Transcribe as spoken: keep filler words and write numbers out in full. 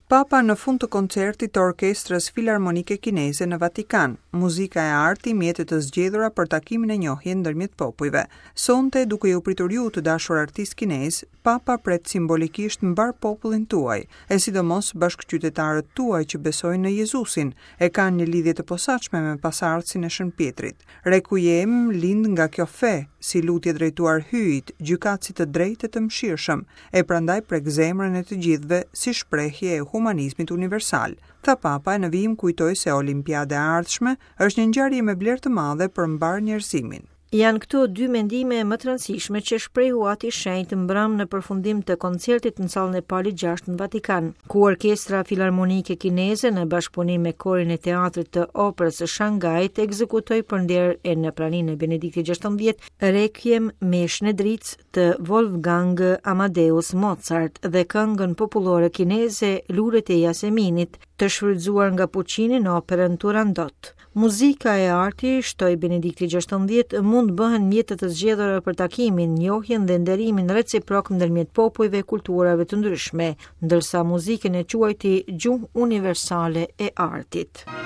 Papa në fund të koncertit të Orkestrës Filarmonike Kineze në Vatikan, muzika e arti mjetet të zgjedhura për takimin e njohje ndërmjet popujve. Sonte, duke ju pritur ju të dashur artist kinez, Papa pret simbolikisht mbar popullin tuaj, e sidomos bashkëqytetarët tuaj që besojnë në Jezusin, e kanë një lidhje të posaçme me pasardhësin e Shën Pjetrit. Requiem lind nga kjo fe, si lutje drejtuar hyjit, gjykatësit të drejtë të mëshirshëm, e prandaj prek zemrën e të gjithëve si shprehje e humanizmit universal. Tha Papa, në vijim kujtoi se Olimpiada e ardhshme është një ngjarje me vlerë të madhe për mbar njerëzimin. Janë këto dy mendime më të rëndësishme që shprehu Ati i Shenjtë mbrëm në përfundim të koncertit në sallën e Pali gjashtë në Vatikan, ku Orkestra Filarmonike Kineze në bashkëpunim me Korin e Teatrit të Operës së Shangajit ekzekutoi përnder e në praninë e Benediktit gjashtëmbëdhjetë Requiem me Shnedric të Wolfgang Amadeus Mozart dhe këngën popullore kineze Luret e Jaseminit, të shfrytzuar nga Puccini në operën Turandot. Muzika e arti, shtoi Benedikti gjashtëmbëdhjetë, mund bëhen mjete të zgjedhura për takimin, njohjen dhe nderimin reciprok ndërmjet popujve e kulturave të ndryshme, ndërsa muzikën e quajti gjuhë universale e artit.